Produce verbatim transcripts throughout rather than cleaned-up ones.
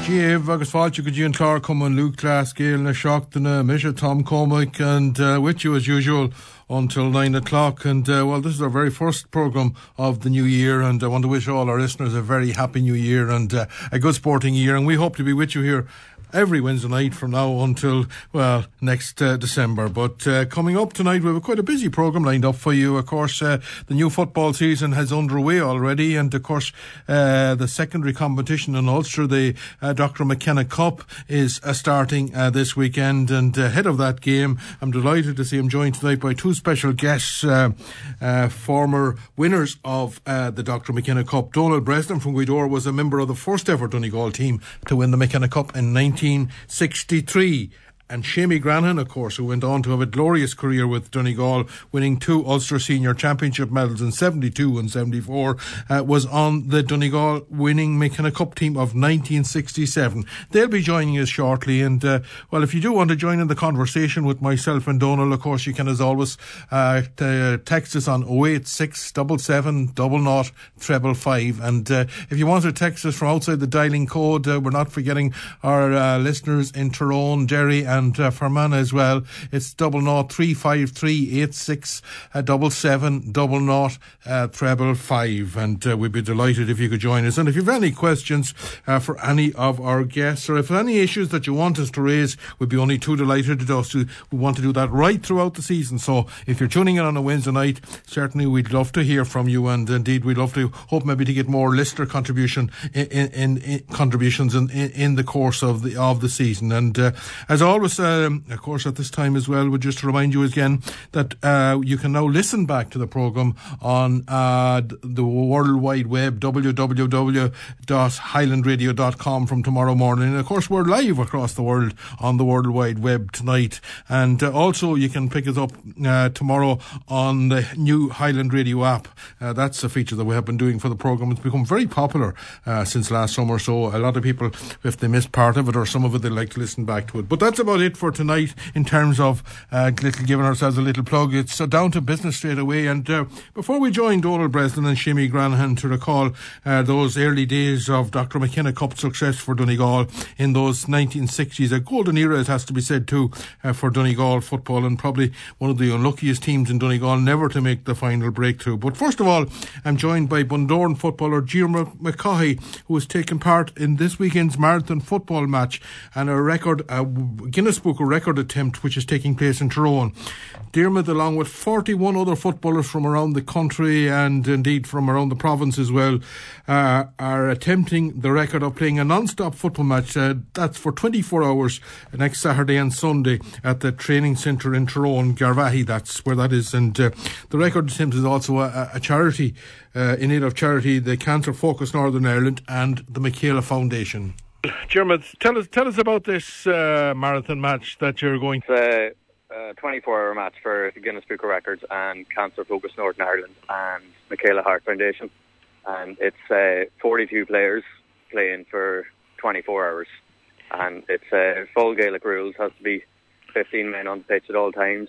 Géamh agus fáilte go dtíon clár cumann Luke Glass, Gael na Seachtaine, Misha Tom Cormac, and uh, with you as usual until nine o'clock. And uh, well, this is our very first programme of the new year, and I want to wish all our listeners a very happy new year and uh, a good sporting year. And we hope to be with you here every Wednesday night from now until, well, next uh, December. But uh, coming up tonight, we have quite a busy programme lined up for you. Of course, uh, the new football season has underway already, and of course, uh, the secondary competition in Ulster, the uh, Doctor McKenna Cup, is uh, starting uh, this weekend. And ahead of that game, I'm delighted to see him joined tonight by two special guests, uh, uh, former winners of uh, the Doctor McKenna Cup. Donald Breslin from Gweedore was a member of the first ever Donegal team to win the McKenna Cup in nineteen sixty-three. And Seamie Granahan, of course, who went on to have a glorious career with Donegal, winning two Ulster Senior Championship medals in seventy-two and seventy-four, uh, was on the Donegal winning McKenna Cup team of nineteen sixty-seven. They'll be joining us shortly. And, uh, well, if you do want to join in the conversation with myself and Donald, of course, you can, as always, uh, t- text us on oh eight six seven seven zero zero five five. And uh, if you want to text us from outside the dialing code, uh, we're not forgetting our uh, listeners in Tyrone, Derry, and And uh, Fermanagh as well. It's double naught three five three eight six double seven double naught treble five, and uh, we'd be delighted if you could join us. And if you have any questions uh, for any of our guests, or if any issues that you want us to raise, we'd be only too delighted to do. So we want to do that right throughout the season. So if you're tuning in on a Wednesday night, certainly we'd love to hear from you, and indeed we'd love to hope maybe to get more listener contribution in, in, in contributions in, in, in the course of the of the season. And uh, as always. Um, of course, at this time as well, we'd just remind you again that uh, you can now listen back to the programme on uh, the World Wide Web, w w w dot highland radio dot com, from tomorrow morning. And of course, we're live across the world on the World Wide Web tonight. And uh, also, you can pick us up uh, tomorrow on the new Highland Radio app. Uh, that's a feature that we have been doing for the programme. It's become very popular uh, since last summer. So a lot of people, if they missed part of it or some of it, they like to listen back to it. But that's about it for tonight in terms of uh, little giving ourselves a little plug. It's uh, down to business straight away. And uh, before we join Donald Breslin and Seamie Granahan to recall uh, those early days of Doctor McKenna Cup success for Donegal in those nineteen sixties, a golden era, it has to be said too, uh, for Donegal football, and probably one of the unluckiest teams in Donegal never to make the final breakthrough. But first of all, I'm joined by Bundoran footballer Diarmuid McCaughey, who has taken part in this weekend's marathon football match and a record, a Guinness Book of record attempt which is taking place in Tyrone. Diarmuid, along with forty-one other footballers from around the country and indeed from around the province as well, uh, are attempting the record of playing a non-stop football match. Uh, that's for twenty-four hours next Saturday and Sunday at the training centre in Tyrone, Garvaghey, that's where that is. And uh, the record attempt is also a, a charity, uh, in aid of charity, the Cancer Focus Northern Ireland and the Michaela Foundation. Diarmuid, tell us tell us about this uh, marathon match that you're going to. It's a twenty-four hour match for the Guinness Book of Records and Cancer Focus Northern Ireland and Michaela Heart Foundation. And it's uh, forty-two players playing for twenty-four hours. And it's uh, full Gaelic rules, has to be fifteen men on the pitch at all times.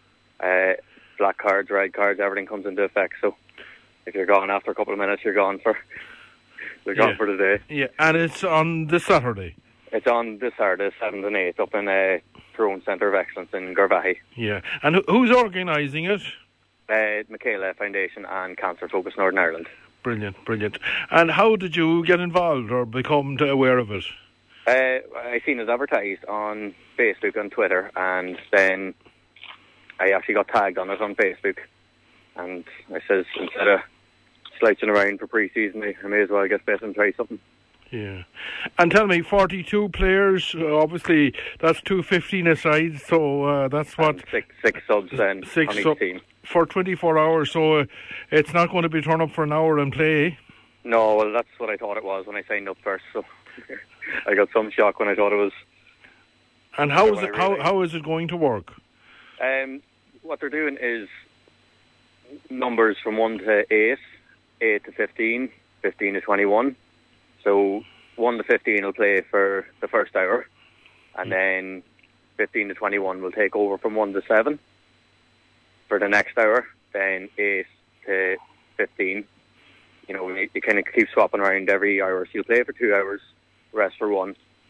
Uh, black cards, red cards, everything comes into effect. So if you're gone after a couple of minutes, you're gone for... They're gone yeah. for the day. Yeah, and it's on this Saturday? It's on this Saturday, seventh and eighth, up in uh, Tyrone Centre of Excellence in Garvaghey. Yeah, and who's organising it? Uh, Michaela Foundation and Cancer Focus Northern Ireland. Brilliant, brilliant. And how did you get involved or become aware of it? Uh, I seen it advertised on Facebook and Twitter, and then I actually got tagged on it on Facebook. And I says, instead of slouching around for pre-season, I may as well get fit and try something. Yeah. And tell me, forty-two players, uh, obviously that's two fifteen aside, so uh, that's what... And six, six subs then six on each sub- team. For twenty-four hours, so uh, it's not going to be turned up for an hour and play? No, well, that's what I thought it was when I signed up first, so I got some shock when I thought it was... And how is it? How how is it going to work? Um, what they're doing is numbers from one to eight, eight to fifteen, fifteen to twenty-one. So one to fifteen will play for the first hour, and then fifteen to twenty-one will take over from one to seven for the next hour. Then eight to fifteen. You know, you, you kind of keep swapping around every hour. So you'll play for two hours, rest for one,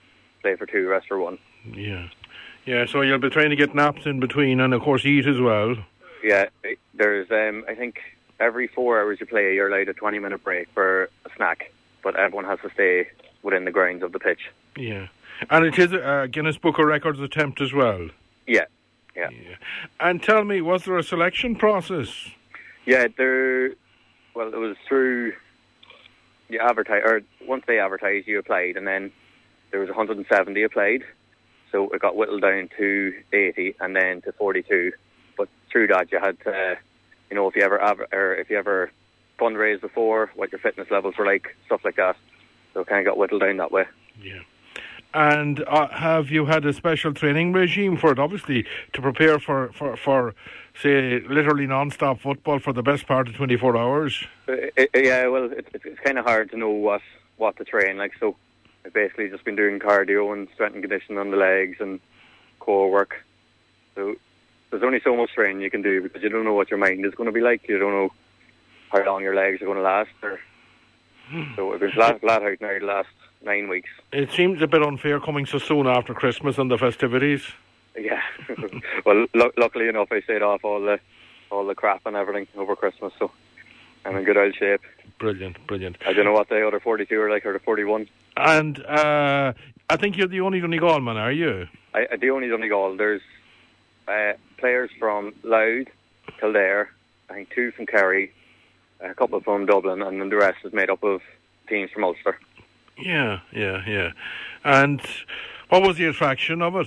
play for two, rest for one. Yeah. Yeah, so you'll be trying to get naps in between and, of course, eat as well. Yeah, there's, um, I think, every four hours you play, you're allowed a twenty-minute break for a snack, but everyone has to stay within the grounds of the pitch. Yeah. And it is a Guinness Book of Records attempt as well? Yeah, yeah. yeah. And tell me, was there a selection process? Yeah, there, well, it was through, you advertise, or once they advertised, you applied, and then there was one hundred seventy applied, so it got whittled down to eighty, and then to forty-two. But through that, you had to, you know, if you ever, or if you ever fundraised before, what your fitness levels were like, stuff like that. So it kind of got whittled down that way. Yeah. And uh, have you had a special training regime for it, obviously, to prepare for, for, for say, literally non-stop football for the best part of twenty-four hours? Uh, it, yeah, well, it, it, it's kind of hard to know what, what to train. Like, so I've basically just been doing cardio and strength and conditioning on the legs and core work. So there's only so much training you can do because you don't know what your mind is going to be like. You don't know how long your legs are going to last. Or, so I've been flat, flat out now the last nine weeks. It seems a bit unfair coming so soon after Christmas and the festivities. Yeah. Well, l- luckily enough, I stayed off all the all the crap and everything over Christmas, so I'm in good old shape. Brilliant, brilliant. I don't know what the other forty-two are like, or the forty-one. And uh, I think you're the only Donegal man, are you? I, I the only Donegal. There's uh, players from Louth, Kildare, I think two from Kerry, a couple from Dublin, and then the rest is made up of teams from Ulster. Yeah, yeah, yeah. And what was the attraction of it?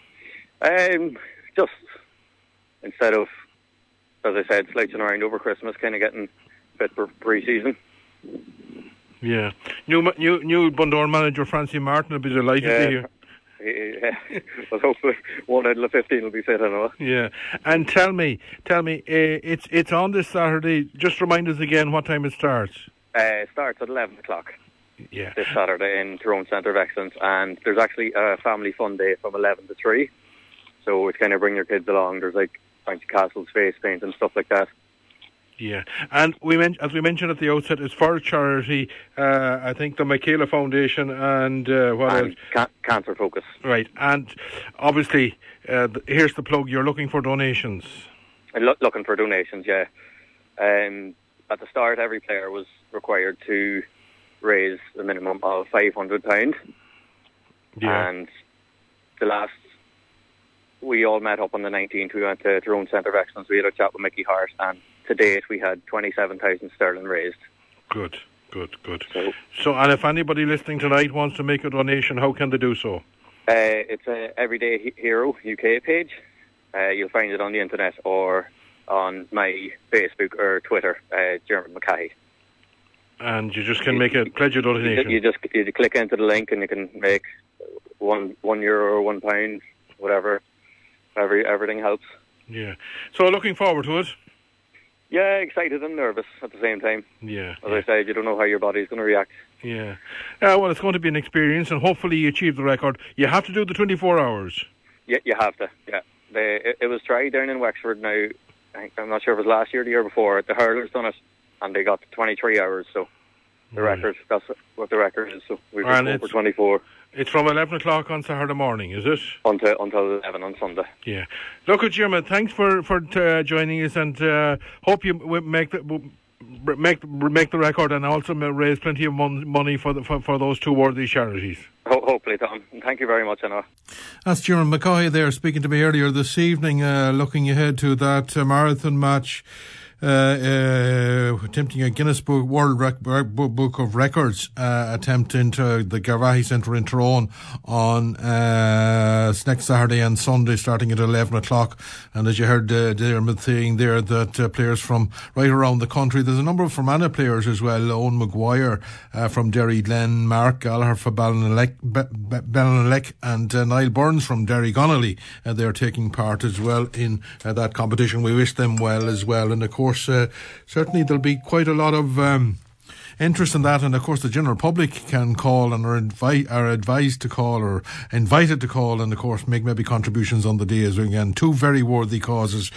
Um, just instead of, as I said, slouching around over Christmas, kind of getting fit for pre-season. Yeah. New new new Bundoran manager Francie Martin will be delighted yeah. to hear. Yeah. Well, hopefully one out of the fifteen will be fit, I know. Yeah. And tell me, tell me, uh, it's it's on this Saturday. Just remind us again what time it starts. Uh, it starts at eleven o'clock. Yeah. This Saturday in Tyrone Centre of Excellence, and there's actually a family fun day from eleven to three. So it's kind of bring your kids along. There's like fancy castles, face paint, and stuff like that. Yeah, and we men- as we mentioned at the outset, it's for a charity. Uh, I think the Michaela Foundation and uh, what and else? Ca- Cancer Focus. Right, and obviously, uh, th- here's the plug. You're looking for donations. I'm lo- looking for donations, yeah. Um, at the start, every player was required to raise a minimum of five hundred pounds. Yeah. And the last, we all met up on the nineteenth. We went to Tyrone Centre of Excellence. We had a chat with Mickey Hart, and to date we had twenty-seven thousand sterling raised. Good, good, good. So, so, and if anybody listening tonight wants to make a donation, how can they do so? Uh, it's a Everyday Hero U K page. Uh, you'll find it on the internet or on my Facebook or Twitter, uh, Jeremy McKay. And you just can make a pledge a donation. You just you click into the link and you can make one one euro or one pound, whatever. Every everything helps. Yeah. So looking forward to it. Yeah, excited and nervous at the same time. Yeah. As yeah. I said, you don't know how your body's going to react. Yeah. Uh, well, it's going to be an experience, and hopefully you achieve the record. You have to do the twenty-four hours. Yeah, you have to. Yeah. They, it, it was tried down in Wexford now. I think, I'm not sure if it was last year or the year before. The hurlers done it, and they got twenty-three hours. So the Right. record, that's what the record is. So we've And been it's- for twenty-four. It's from eleven o'clock on Saturday morning, is it? Until until eleven on Sunday. Yeah. Look, at Jim, thanks for for uh, joining us, and uh, hope you w- make the w- make make the record, and also raise plenty of mon- money for, the, for for those two worthy charities. Ho- hopefully, Tom. Thank you very much, Anna. That's Jeremy McCaughey there speaking to me earlier this evening, uh, looking ahead to that uh, marathon match. Uh, uh, attempting a Guinness Book World Rec- Book of Records uh, attempt into the Garvaghey Centre in Tyrone on uh, next Saturday and Sunday, starting at eleven o'clock. And as you heard uh, Dermot saying there, that uh, players from right around the country, there's a number of Fermanagh players as well. Owen Maguire uh, from Derry Glen, Mark Gallagher from Ballinalek, Ballinalek and uh, Niall Burns from Derry Connolly. Uh, they're taking part as well in uh, that competition. We wish them well as well, and of course. Uh, certainly there'll be quite a lot of um, interest in that, and of course the general public can call and are, advi- are advised to call or invited to call, and of course make maybe contributions on the day as well. Again, two very worthy causes,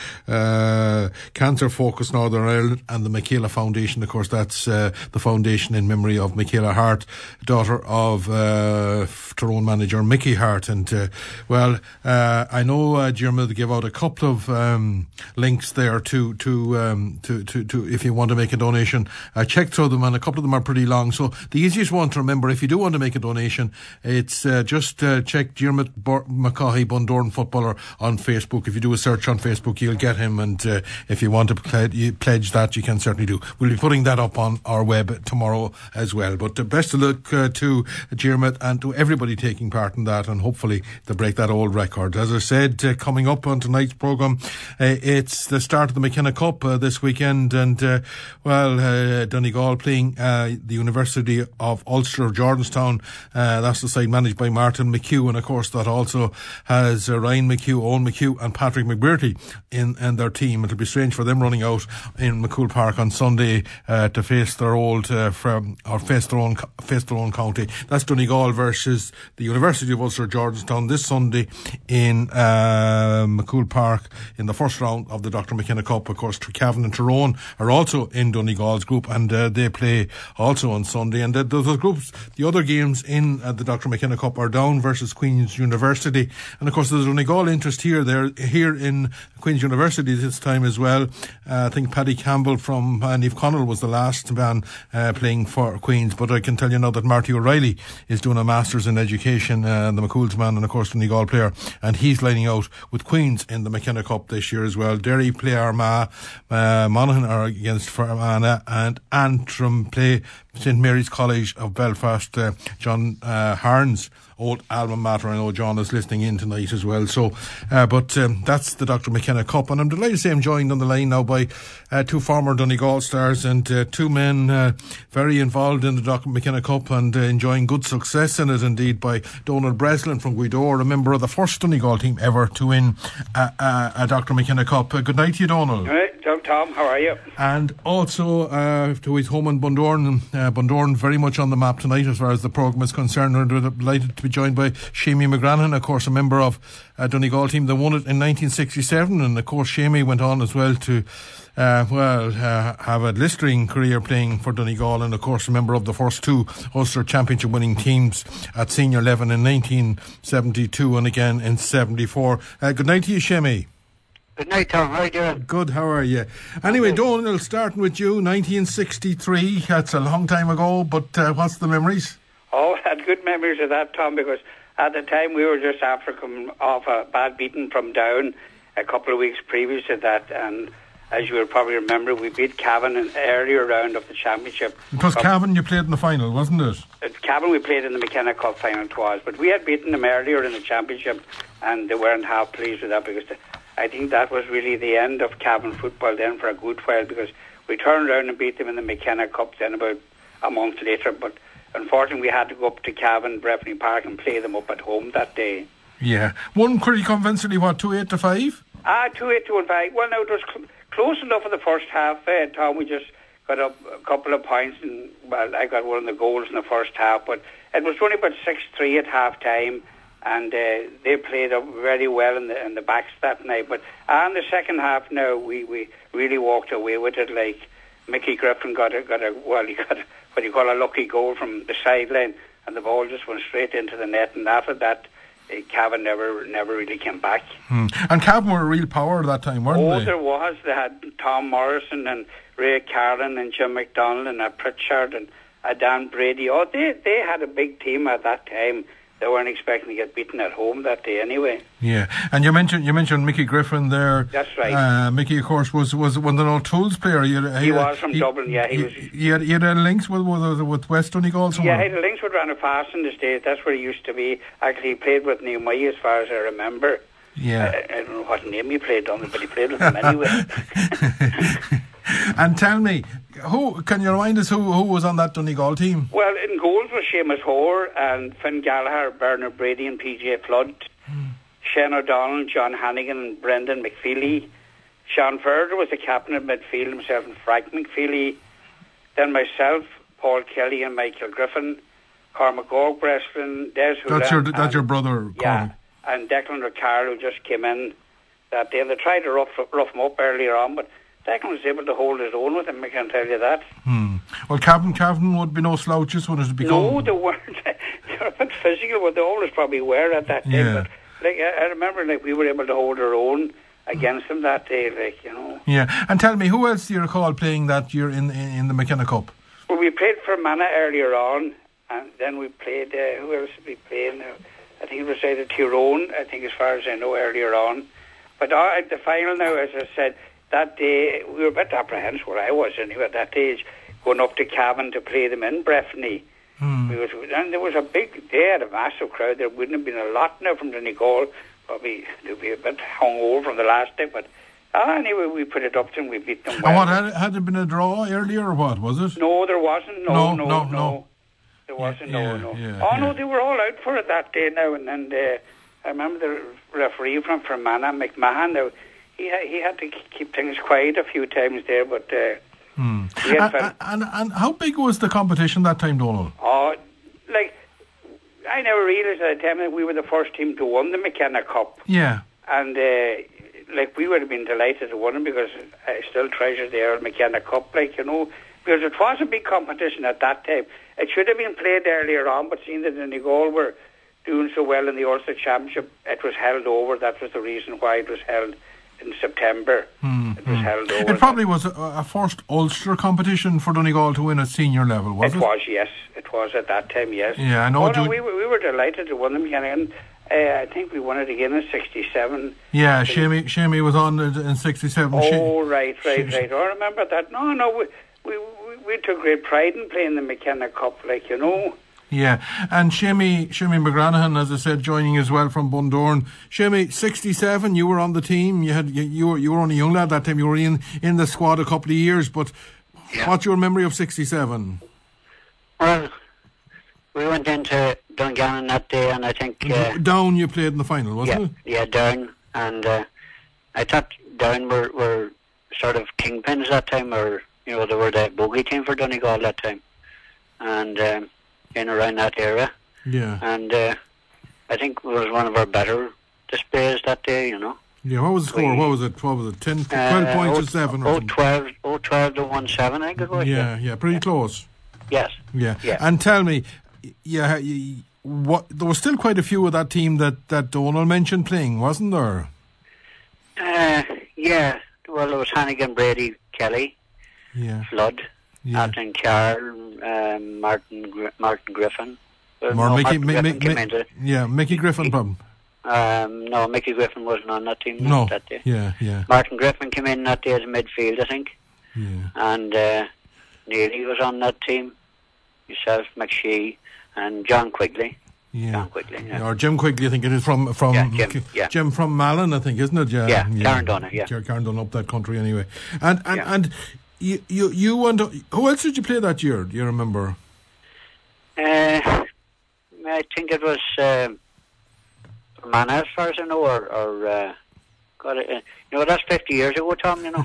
uh, Cancer Focus Northern Ireland and the Michaela Foundation. Of course, that's uh, the foundation in memory of Michaela Hart, daughter of uh, Tyrone manager Mickey Hart. And uh, well, uh, I know uh, Jeremy gave out a couple of um, links there to to, um, to to to if you want to make a donation. I checked through them, and a couple of them are pretty long. So the easiest one to remember, if you do want to make a donation, it's uh, just uh, check Diarmuid Bor- McCaughey Bundoran footballer on Facebook. If you do a search on Facebook, you'll get him, and uh, if you want to ple- pledge that, you can certainly do. We'll be putting that up on our web tomorrow as well. But uh, best of luck uh, to Diarmuid and to everybody taking part in that, and hopefully to break that old record. As I said, uh, coming up on tonight's programme, uh, it's the start of the McKenna Cup uh, this weekend, and uh, well, uh, Donegal playing uh, the University of Ulster Jordanstown. Uh, that's the side managed by Martin McHugh, and of course that also has uh, Ryan McHugh, Owen McHugh and Patrick McBrearty in, in their team. It'll be strange for them running out in McCool Park on Sunday uh, to face their old uh, from, or face their own face their own county. That's Donegal versus the University of Ulster Jordanstown this Sunday in uh, McCool Park in the first round of the Doctor McKenna Cup. Of course, Cavan and Tyrone are also in Donegal's group, and uh, they play also on Sunday. And uh, the, the groups, the other games in uh, the Doctor McKenna Cup are Down versus Queen's University, and of course there's Donegal interest here. They're here in Queen's University this time as well. Uh, I think Paddy Campbell from uh, Niamh Connell was the last man uh, playing for Queen's, but I can tell you now that Marty O'Reilly is doing a Masters in Education, uh, the McCool's man, and of course Donegal player, and he's lining out with Queen's in the McKenna Cup this year as well. Derry play Armagh, uh, Monaghan are against Fermanagh, and Antrim play St Mary's College of Belfast. uh, John uh, Harns, old alma mater. I know John is listening in tonight as well. So, uh, but um, that's the Doctor McKenna Cup, and I'm delighted to say I'm joined on the line now by uh, two former Donegal stars and uh, two men uh, very involved in the Doctor McKenna Cup and uh, enjoying good success in it indeed, by Donald Breslin from Gweedore, a member of the first Donegal team ever to win a, a, a Doctor McKenna Cup. Uh, good night to you, Donald. All right, Tom, how are you? And also uh, to his home in Bundoran. Uh, Bundoran very much on the map tonight as far as the programme is concerned. We're delighted to be joined by Shamey McGranahan, of course a member of a Donegal team that won it in nineteen sixty-seven, and of course Shamey went on as well to uh, well uh, have a blistering career playing for Donegal, and of course a member of the first two Ulster Championship winning teams at senior level in nineteen seventy-two and again in seventy-four. Uh, good night to you, Shamey. Good night, Tom. How are you doing? Good, how are you? Anyway, okay. Donald, starting with you, nineteen sixty-three, that's a long time ago, but uh, what's the memories? Oh, I had good memories of that, Tom, because at the time we were just after coming off a bad beating from Down a couple of weeks previous to that, and as you will probably remember, we beat Cavan in the earlier round of the championship. It was Cavan you played in the final, wasn't it? It's Cavan we played in the McKenna Cup final twice, but we had beaten them earlier in the championship, and they weren't half pleased with that, because the, I think that was really the end of Cavan football then for a good while, because we turned around and beat them in the McKenna Cup then about a month later. But unfortunately, we had to go up to Cavan, Breffni Park, and play them up at home that day. Yeah. Won pretty convincingly, what, two eight to five? Ah, two eight to five. Well, now, it was cl- close enough in the first half, uh, Tom. We just got up a couple of points, and, well, I got one of the goals in the first half, but it was only about six three at half-time. And uh, they played up very well in the in the backs that night. But uh, in the second half, now we, we really walked away with it. Like Mickey Griffin got a got a well, he got a, what you call a lucky goal from the sideline, and the ball just went straight into the net. And after that, uh, Cavan never never really came back. Hmm. And Cavan were a real power at that time, weren't oh, they? Oh, there was. They had Tom Morrison and Ray Carlin and Jim McDonald and a Pritchard and a Dan Brady. Oh, they they had a big team at that time. They weren't expecting to get beaten at home that day anyway. Yeah, and you mentioned you mentioned Mickey Griffin there. That's right. Uh, Mickey, of course, was was one of the O'Toole's player. He, had, he, he was from he, Dublin. Yeah, he, he was. He had, he had a links with with, with West Donegal somewhere. Yeah, he had a links with Ranafast in the States. That's where he used to be. Actually, he played with Nehemiah as far as I remember. Yeah. I, I don't know what name he played on, but he played with him anyway. And tell me, who can you remind us who who was on that Donegal team? Well, in goals was Seamus Hoare and Finn Gallagher, Bernard Brady and P J Flood, hmm. Shane O'Donnell, John Hannigan and Brendan McFeely. Sean Ferder was the captain of midfield, himself and Frank McFeely. Then myself, Paul Kelly and Michael Griffin, Cormac Ogbrestrin, Des Houlihan. That's your, that's and, your brother, Yeah, Cormac. And Declan Ricard, who just came in that day. And they tried to rough, rough him up earlier on, but Declan was able to hold his own with him, I can tell you that. Hmm. Well, Cavan, Cavan would be no slouches when it become... No, they weren't. They were a bit physical, but they always probably were at that time. Yeah. But like, I, I remember like we were able to hold our own against them that day, like, you know. Yeah, and tell me, who else do you recall playing that year in, in, in the McKenna Cup? Well, we played Fermanagh earlier on, and then we played, uh, who else did we play? In, uh, I think it was either Tyrone, I think as far as I know, earlier on. But uh, at the final now, as I said, that day, we were a bit apprehensive, where I was anyway, at that age, going up to Cavan to play them in Breffni. Hmm. Was, and there was a big, they had a massive crowd. There wouldn't have been a lot now from Donegal. Probably they'd be a bit hungover from the last day, but uh, anyway, we put it up to them, we beat them well. And what, had, had there been a draw earlier or what, was it? No, there wasn't, no, no, no. no. no. There wasn't, yeah, no, no. Yeah, oh, yeah. no, they were all out for it that day now, and, and uh, I remember the referee from Fermanagh, McMahon, now, he, ha- he had to keep things quiet a few times there, but... Uh, Hmm. And, and, and how big was the competition that time, Donald? Oh, like, I never realised at the time that we were the first team to win the McKenna Cup. Yeah. And, uh, like, we would have been delighted to win it because I still treasure the Earl McKenna Cup, like, you know, because it was a big competition at that time. It should have been played earlier on, but seeing that the Donegal were doing so well in the Ulster Championship, it was held over. That was the reason why it was held in September. Hmm, it was hmm. held over. It probably was a, a first Ulster competition for Donegal to win at senior level, was it? It was, yes. It was at that time, yes. Yeah, I know. Oh, no, we, were, we were delighted to win them again. And, uh, I think we won it again in sixty-seven. Yeah, Shamey, Shamey was on it in sixty-seven. Oh, she, right, right, she, right. Oh, I remember that. No, no, we, we, we, we took great pride in playing the McKenna Cup, like, you know. Yeah, and Shamey, Shamey McGranahan, as I said, joining as well from Bundoran. Shamey, sixty-seven, you were on the team. You had you, you were you were only a young lad that time. You were in, in the squad a couple of years. But yeah. What's your memory of sixty-seven? Well, we went into Dungannon that day, and I think uh, Down you played in the final, wasn't yeah, it? Yeah, Down, and uh, I thought Down were, were sort of kingpins that time, or you know, they were the bogey team for Donegal that time, and. Um, in around that area. Yeah. And uh, I think it was one of our better displays that day, you know. Yeah, what was the score? We, what was it? What was it? ten, twelve uh, points oh, to seven or oh, something? twelve, oh, twelve to one seven, I think it was. Yeah, yeah, yeah, pretty yeah. close. Yes. Yeah. yeah. And tell me, yeah, you, what there was still quite a few of that team that, that Donald mentioned playing, wasn't there? Uh, yeah. Well, there was Hannigan, Brady, Kelly, yeah. Flood, yeah. Anton Carr, um, Martin Gr- Martin Griffin. Or no, Mickey, Martin Mi- Griffin Mi- came Mi- into, yeah, Mickey Griffin, problem. Um, no, Mickey Griffin wasn't on that team no. that day. Yeah, yeah. Martin Griffin came in that day as a midfield, I think. Yeah. And uh, Neely was on that team. Yourself, McShee, and John Quigley. Yeah. John Quigley, yeah. Or Jim Quigley, I think it is from from yeah, Jim, yeah. Jim from Malin, I think, isn't it? Yeah, yeah, yeah. Carndonagh, yeah. Carndonagh up that country anyway. And and yeah. and you you you and who else did you play that year? Do you remember? Uh, I think it was uh, Fermanagh, as far as I know, or, or uh, God, uh, you know, that's fifty years ago, Tom. You know.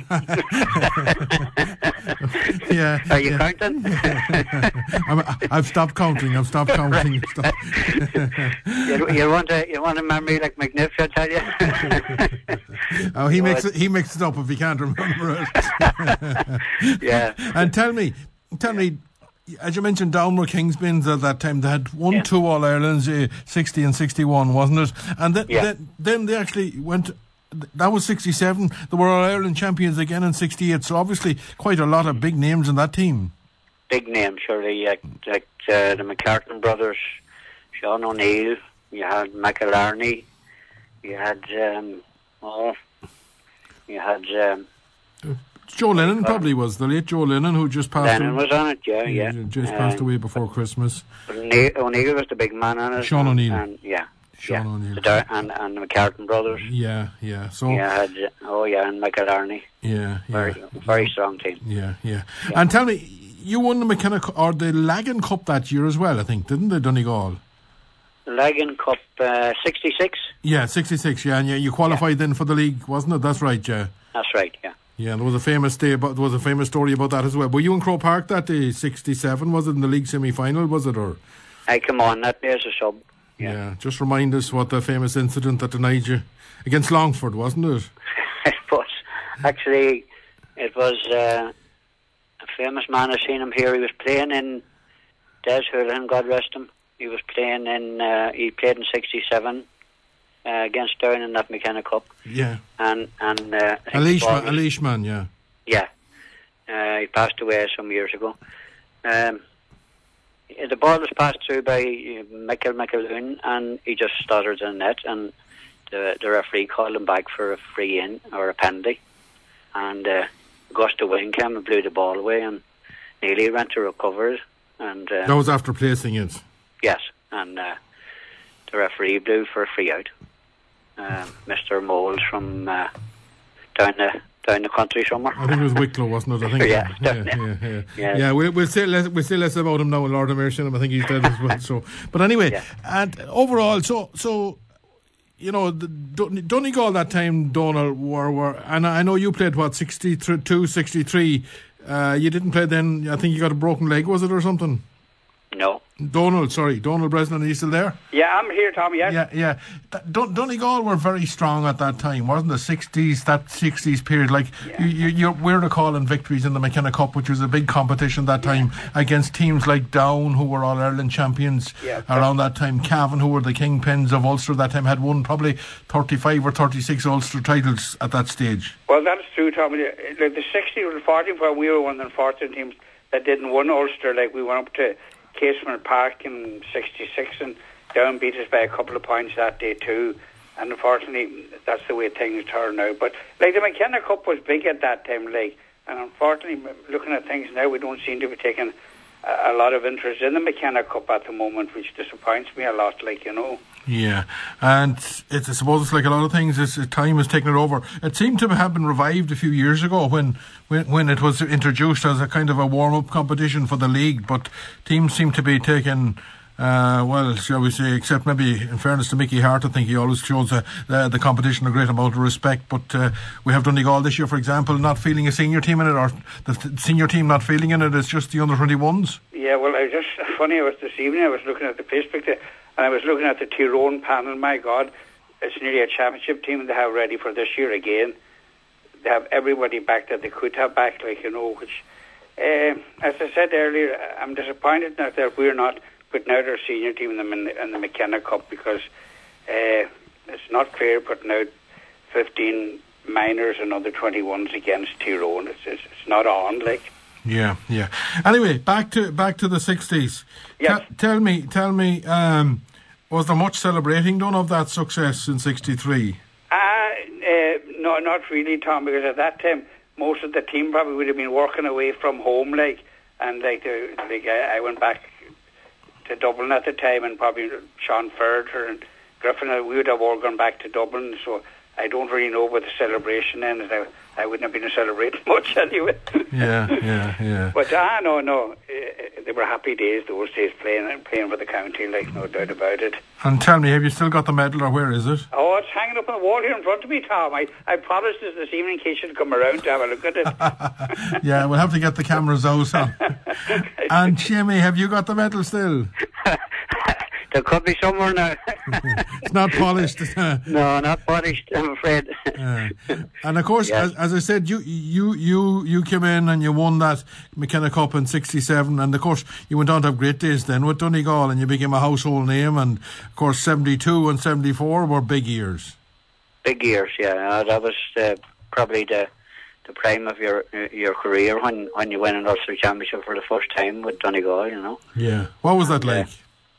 yeah. Are you yeah. counting? I'm, I've stopped counting. I've stopped counting. Stop. you, you want to you want to memory like McNiff, I tell you. oh, he makes it, he makes it up if he can't remember it. yeah. And tell me, tell yeah. me. As you mentioned, Down were Kingsbins at that time. They had won yeah. two All Irelands, uh, sixty and sixty-one, wasn't it? And th- yeah. th- then they actually went. That was sixty-seven. They were All Ireland champions again in sixty-eight. So obviously, quite a lot of big names in that team. Big names, surely, like, like uh, the McCartan brothers, Sean O'Neill. You had McIlarney. You had um, oh, you had. Um, Joe Lennon probably was the late Joe Lennon who just passed Lennon away. was on it, yeah, yeah. Just um, passed away before Christmas. O'Neill was the big man on it. Sean O'Neill. And, yeah. Sean yeah. O'Neill. The, and, and the McCartan brothers. Yeah, yeah. So yeah, had, oh yeah, and McIlarney. Yeah, yeah. Very, very strong team. Yeah, yeah, yeah. And tell me, you won the McKenna or the Lagan Cup that year as well, I think, didn't they, Donegal? The Lagan Cup, uh, sixty-six? Yeah, sixty-six, yeah, and yeah, you qualified yeah. then for the league, wasn't it? That's right, yeah. That's right, yeah. Yeah, there was a famous day about there was a famous story about that as well. Were you in Croke Park that day? sixty-seven was it in the league semi-final? Was it or? I come on that day as a sub. Yeah. yeah, just remind us what the famous incident that denied you against Longford, wasn't it? It was actually it was uh, a famous man. I've seen him here. He was playing in Des Houlihan, God rest him. He was playing in. Uh, he played in sixty-seven. Uh, against Down in that McKenna Cup. Yeah. And and uh, Alishman, Alishman, yeah. Yeah. Uh, he passed away some years ago. Um, the ball was passed through by uh, Michael McAloon, and he just stuttered in the net, and the, the referee called him back for a free in or a penalty. And uh, a gust of wind came and blew the ball away, and Neely went to recover it. And uh, that was after placing it. Yes, and uh, the referee blew for a free out. Uh, Mister Moles from uh, down the down the country somewhere. I think it was Wicklow, wasn't it? I think. yeah, yeah, yeah, yeah. yeah. yeah we'll, we'll say less. We'll say less about him now. Lord of Mercy, I think he's dead as well. So, but anyway, yeah. And overall, so so, you know, the, Donegal that time, Donald were were, and I know you played what sixty-two, sixty-three. Uh, you didn't play then. I think you got a broken leg, was it, or something? No. Donald, sorry, Donald Bresnan, are you still there? Yeah, I'm here, Tom, yes. Yeah, yeah. Dun- Donegal were very strong at that time, wasn't the sixties, that sixties period? Like, yeah. you, you, we're recalling victories in the McKenna Cup, which was a big competition that time, yeah. against teams like Down, who were All-Ireland champions yeah, around that time. Cavan, who were the kingpins of Ulster that time, had won probably thirty-five or thirty-six Ulster titles at that stage. Well, that's true, Tom. Like the sixties were fourteen, where we were one of the fourteen teams that didn't win Ulster. Like, we went up to Casement Park in sixty-six and Down beat us by a couple of points that day too, and unfortunately that's the way things turn out. But like the McKenna Cup was big at that time, like, and unfortunately looking at things now, we don't seem to be taking a, a lot of interest in the McKenna Cup at the moment, which disappoints me a lot, like, you know. Yeah, and it's, I suppose it's like a lot of things, it's, time has taken it over. It seemed to have been revived a few years ago when, when, when it was introduced as a kind of a warm-up competition for the league, but teams seem to be taking, uh, well, shall we say, except maybe in fairness to Mickey Hart, I think he always shows uh, the, the competition a great amount of respect, but uh, we have Donegal this year, for example, not feeling a senior team in it, or the th- senior team not feeling in it, it's just the under twenty-ones. Yeah, well, I was just, funny, I was this evening, I was looking at the Facebook there, and I was looking at the Tyrone panel. My God, it's nearly a championship team they have ready for this year again. They have everybody back that they could have back, like, you know, which, uh, as I said earlier, I'm disappointed that, that we're not putting out our senior team in the, in the McKenna Cup, because uh, it's not fair putting out fifteen minors and under twenty-ones against Tyrone. It's, it's, it's not on, like. Yeah, yeah. Anyway, back to back to the sixties. Yes. T- tell me, tell me, um, was there much celebrating done of that success in sixty-three? Uh, uh, no, not really, Tom, because at that time most of the team probably would have been working away from home, like, and like, the, like I, I went back to Dublin at the time, and probably Sean Ferder and Griffin, we would have all gone back to Dublin, so I don't really know about the celebration then. I, I wouldn't have been celebrating much anyway. Yeah, yeah, yeah. But ah, no, no, uh, they were happy days those days, playing playing for the county, like, no doubt about it. And tell me, have you still got the medal, or where is it? Oh, it's hanging up on the wall here in front of me, Tom. I, I promised us this evening in case you'd come around to have a look at it. Yeah, we'll have to get the cameras out. Huh? And Jimmy, have you got the medal still? There could be somewhere now. It's not polished. No, not polished, I'm afraid. uh, and of course, yes. as, as I said, you you you you came in and you won that McKenna Cup in sixty-seven, and of course you went on to have great days then with Donegal, and you became a household name. And of course, seventy-two and seventy-four were big years. Big years, yeah. That was uh, probably the the prime of your your career when when you win an Ulster Championship for the first time with Donegal. You know. Yeah. What was that like? Uh,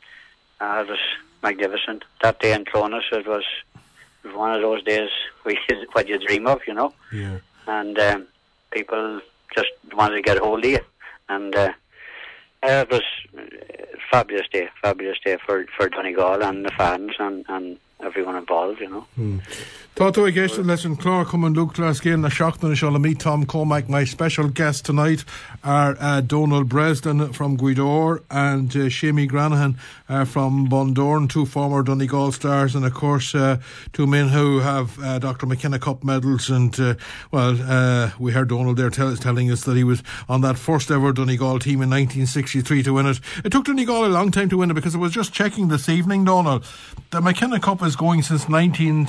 Uh, it was magnificent. That day in Clonus, it was, it was one of those days where you, what you dream of, you know. Yeah. And um, people just wanted to get a hold of you. And uh, uh, it was a fabulous day, fabulous day for, for Donegal and the fans. And, and everyone involved, you know. Hmm. Táto I guess lesson Clár Cumann Luke Glasgow na Seachtain shall meet Tom Cormack. My special guests tonight are uh, Donald Breslin from Gweedore and uh, Seamie Granahan uh, from Bundoran, two former Donegal stars, and of course uh, two men who have uh, Doctor McKenna Cup medals. And uh, well, uh, we heard Donald there tell, telling us that he was on that first ever Donegal team in nineteen sixty-three to win it. It took Donegal a long time to win it, because I was just checking this evening, Donald. The McKenna Cup is going since nineteen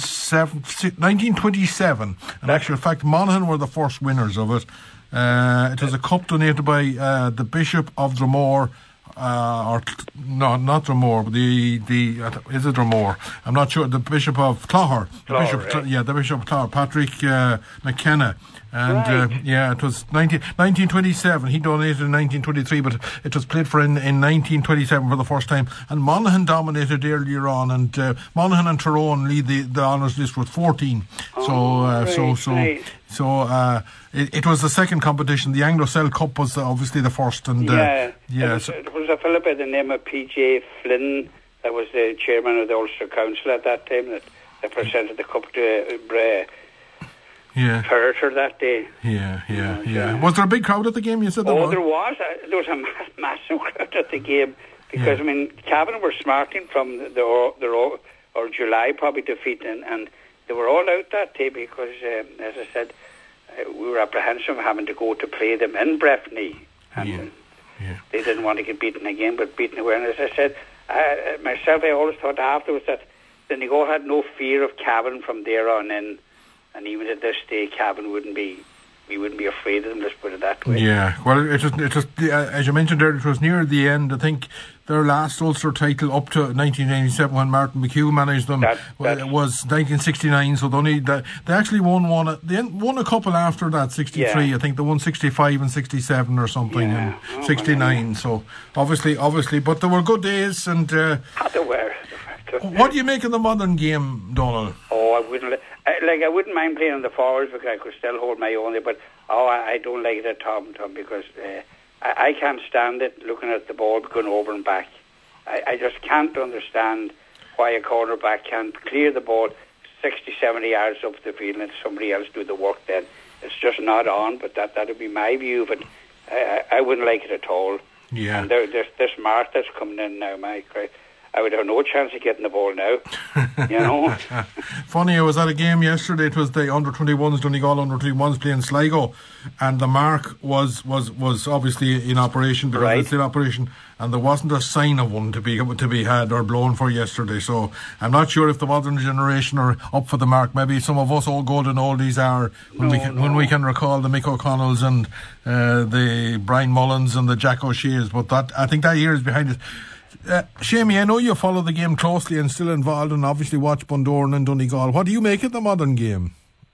twenty-seven. In actual fact, Monaghan were the first winners of it. Uh, it was a cup donated by uh, the Bishop of Dromore, uh, or no, not Dromore, but the the uh, is it Dromore? I'm not sure. The Bishop of Clogher, the Clogher, Bishop, right. yeah, the Bishop of Clogher, Patrick uh, McKenna. And uh, Right. yeah, it was nineteen, nineteen twenty-seven. He donated in nineteen twenty-three, but it was played for in, in nineteen twenty-seven for the first time. And Monaghan dominated earlier on, and uh, Monaghan and Tyrone lead the, the honours list with fourteen. Oh, so, uh, right, so, so, right. so, uh, it, it was the second competition. The Anglo-Cell Cup was obviously the first, and uh, Yeah, yeah. It was, so- it was a fellow by the name of P J Flynn that was the chairman of the Ulster Council at that time that, that presented the cup to uh, Bray. yeah, Perter that day. yeah, yeah, Oh, yeah. yeah. Was there a big crowd at the game? You said there Oh, was. there was. Uh, there was a ma- massive crowd at the game because, Yeah. I mean, Cavan were smarting from the, the, or, the or, or July probably defeat, and, and they were all out that day because, um, as I said, uh, we were apprehensive of having to go to play them in Breffni. And Yeah. uh, Yeah. they didn't want to get beaten again, but beaten away. And as I said, I, myself, I always thought afterwards that the Donegal had no fear of Cavan from there on in. And even at this day, Cavan wouldn't be, we wouldn't be afraid of them, let's put it that way. Yeah, well, it was, it was uh, as you mentioned there, it was near the end. I think their last Ulster title up to nineteen ninety-seven when Martin McHugh managed them That- well, that's- it was nineteen sixty-nine. So they only they, they actually won one. They won a couple after that. sixty-three, Yeah. I think they won sixty-five and sixty-seven or something, Yeah. and Oh, sixty-nine. So obviously, obviously, but there were good days. And uh, How they were. what do you make of the modern game, Donald? Oh, I wouldn't li- I, like. I wouldn't mind playing on the forwards because I could still hold my own there. But oh, I, I don't like it at Tom Tom because uh, I, I can't stand it looking at the ball going over and back. I, I just can't understand why a cornerback can't clear the ball sixty, seventy yards up the field and let somebody else do the work. Then it's just not on. But that that would be my view. But I, I, I wouldn't like it at all. Yeah. And there, there's this mark that's coming in now, my Christ. I would have no chance of getting the ball now, you know. Funny, I was at a game yesterday. It was the under twenty-ones, Donegal under twenty-ones playing Sligo, and the mark was was, was obviously in operation because Right. it's in operation, and there wasn't a sign of one to be to be had or blown for yesterday. So I'm not sure if the modern generation are up for the mark. Maybe some of us old golden oldies are when No, we can, no. when we can recall the Mick O'Connells and uh, the Brian Mullins and the Jack O'Shea's. But that I think that year is behind us. Uh, Seamie, I know you follow the game closely and still involved and obviously watch Bundoran and Donegal. What do you make of the modern game?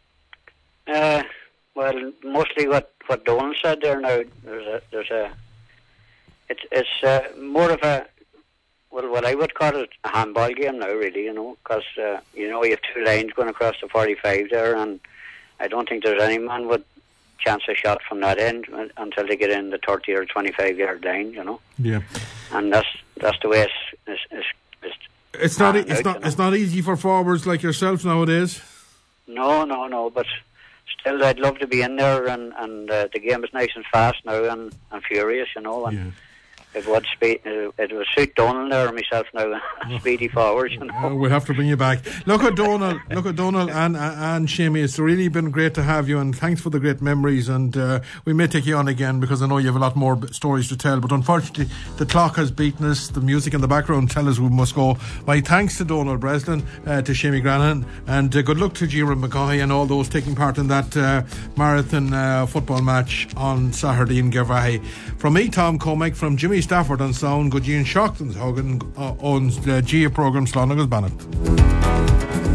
Uh, well, mostly what, what Donald said there now, there's a, there's a it's, it's uh, more of a, well, what I would call it a handball game now, really, you know, because, uh, you know, you have two lines going across the forty-five there, and I don't think there's any man would chance a shot from that end until they get in the thirty or twenty-five yard line, you know. Yeah, And that's that's the way it's it's, it's, it's it's not. e- planned It's out, not. you know. It's not easy for forwards like yourself nowadays. No, no, no, but still I'd love to be in there, and, and uh, the game is nice and fast now and, and furious, you know, and Yeah. it would spe- uh, it would suit Donald there and myself now, speedy forwards, you know. Uh, we'll have to bring you back. Look at Donald, look at Donald and and Seamie. It's really been great to have you, and thanks for the great memories. And uh, we may take you on again because I know you have a lot more b- stories to tell. But unfortunately, the clock has beaten us. The music in the background tell us we must go. My thanks to Donald Breslin, uh, to Seamie Granahan, and uh, good luck to Ciaran McCaughey and all those taking part in that uh, marathon uh, football match on Saturday in Gervahi. From me, Tom Cormack, from Jimmy Stafford on sound, Goodyean Shockton's Hogan uh, owns the G A programme Slán agus Bannett.